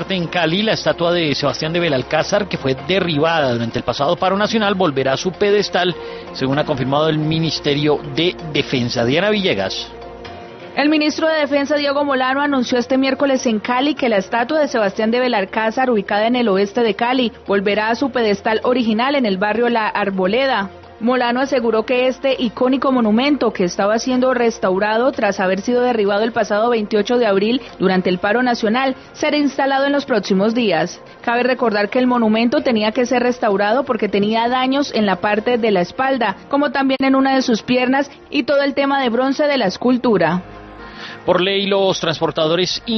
En Cali, la estatua de Sebastián de Belalcázar, que fue derribada durante el pasado paro nacional, volverá a su pedestal, según ha confirmado el Ministerio de Defensa. Diana Villegas. El ministro de Defensa, Diego Molano, anunció este miércoles en Cali que la estatua de Sebastián de Belalcázar, ubicada en el oeste de Cali, volverá a su pedestal original en el barrio La Arboleda. Molano aseguró que este icónico monumento, que estaba siendo restaurado tras haber sido derribado el pasado 28 de abril durante el paro nacional, será instalado en los próximos días. Cabe recordar que el monumento tenía que ser restaurado porque tenía daños en la parte de la espalda, como también en una de sus piernas, y todo el tema de bronce de la escultura. Por ley, los transportadores